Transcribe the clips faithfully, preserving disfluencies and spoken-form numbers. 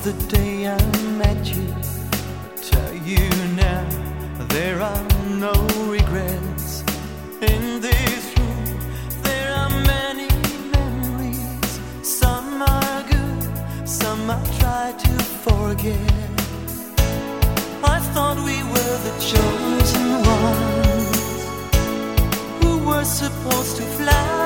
the day I met you. Tell you now, there are no regrets. In this room, there are many memories. Some are good, some I try to forget. I thought we were the chosen ones who were supposed to fly.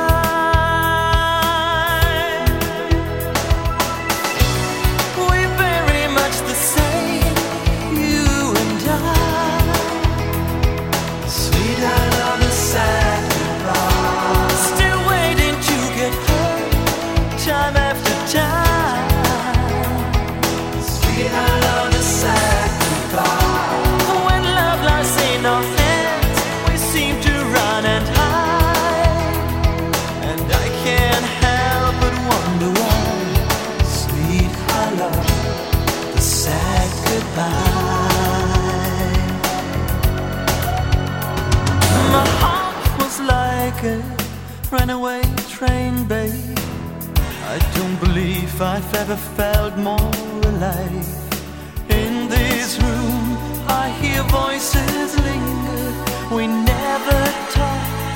Time after time, sweet, I love the sacrifice. When love lies in our hands, we seem to run and hide. And I can't help but wonder why, sweet, I love the sad goodbye. My heart was like a runaway train, babe. I don't believe I've ever felt more alive. In this room, I hear voices linger. We never talk,